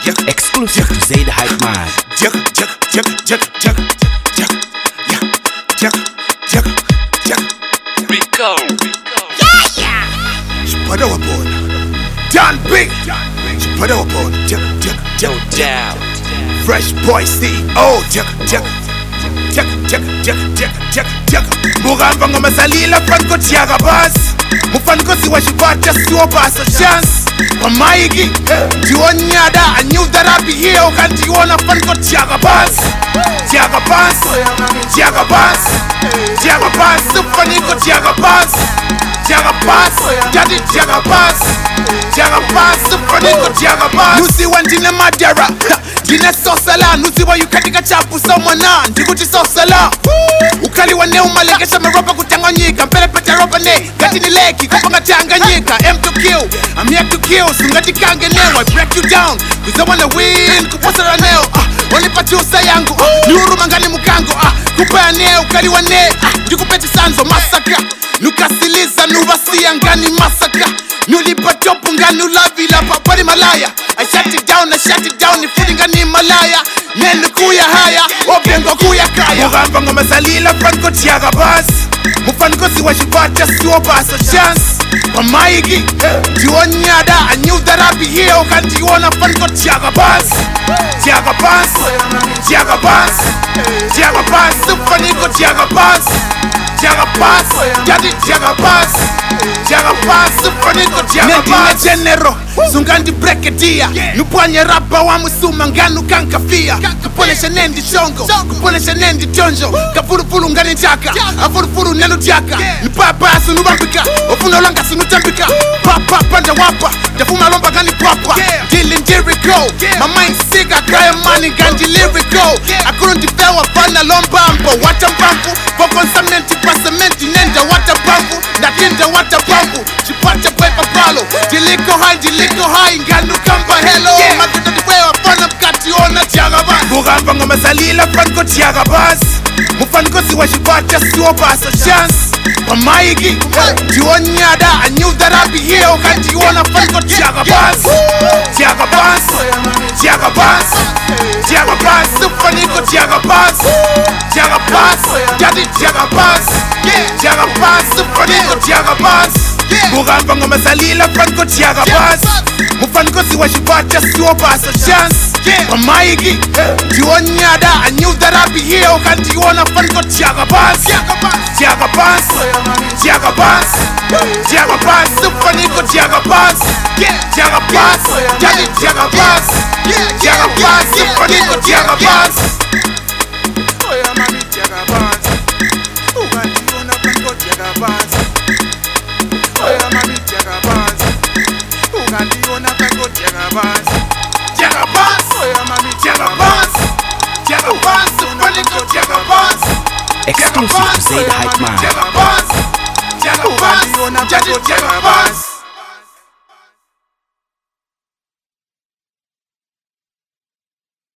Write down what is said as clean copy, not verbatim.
Exclusive to Zaid Hype Man. Rico. Spada wapona John Big Spada wapona No doubt. Fresh Boy CEO Mugamba ngomasalila fanko tiaga bas Mufanko siwa shibata siwa basa chance Pamaigi Tiwanyada I knew that I'd be here Ukantiwana fanko tiaga bas Tiaga bas Tiaga bas Tiaga bas Sufaniko tiaga bas Tiaga bas Daddy tiaga bas Tiaga bas Sufaniko tiaga bas Nusi wandine madara Dine sosala Nusi wa yukatika chapu somana Ndikuti sosala Ukali wa neo malekesha maropa kutanganyika Mpele pete ropa ne Gati ni leki kupanga tanganyika M to kill I'm here to kill Sungati kange neo I break you down Cause I wanna win Kuposa la neo Wanipachusa yangu Niuru mangani mukango Kupaya neo Ukali wa ne Jukupeti sanzo Masaka Nukasiliza nuwasia ngani masaka Nulipa topu ngani ulavila Papari malaya I shut it down Nifudi ngani malaya Nenu kuya haya Obiengo kuya kaya Mugamba ngomasalila Franco tiaga bas Mufanko siwa shibata siwa basa chance Pamaigi Tiwanyada I knew that I'd be here Ukantiwana Franco tiaga bas Tiaga bas Tiaga bas Tiaga bas Sufaniko tiaga bas Tiaga bas Daddy tiaga bas Tiaga bas Sufaniko tiaga bas General Zungandi breketia Nupanye rapa wa musuma nganu kankafia Kuponesha nendi chongo Kuponesha nendi tonjo Kafurufuru ngani jaka Afurufuru nenu jaka Nipapa sunu wambika Ofuna olanga sunu tambika Papa panda wapa Dafuma lomba gani papa Dealing Jericho My mind sick I cry money ganji lyrical I couldn't develop Fana lombambo Wata mbambu Poko samenti pasamenti Nenda wata bambu Nakinda wata bambu Chipata pepa palo Diliko high Nganu kamba hello Matuto diwewa Fana mkati ona tiaga bas Mugamba ngomasalila Franco tiaga bas Mufanko siwa shibata siwa basa chance Pamaigi Tiwanyada I knew that I'd be here Ukantiwana Franco tiaga bas Tiaga bas Tiaga bas Tiaga bas Sufaniko tiaga bas Tiaga bas Daddy tiaga bas Tiaga bas Sufaniko tiaga bas Mugamba ngomasalila Franco tiaga bas Mufanko siwa shibata siwa basa chance Pamaigi Tiwanyada I knew that I'd be here Ukantiwana Franco tiaga bas Tiaga bas Tiaga bas Tiaga bas Sufaniko tiaga bas Tiaga bas Daddy tiaga bas Tiaga bas Sufaniko tiaga bas Oya mami tiaga bas Ukantiwana Franco tiaga bas Oya mami tiaga bas Ukantiwana Franco tiaga bas Tiaga bas Oya mami tiaga bas Tiaga bas Sufaniko tiaga bas Exclusive to Zaid Hype Man. Tiaga bas Tiaga bas Daddy tiaga bas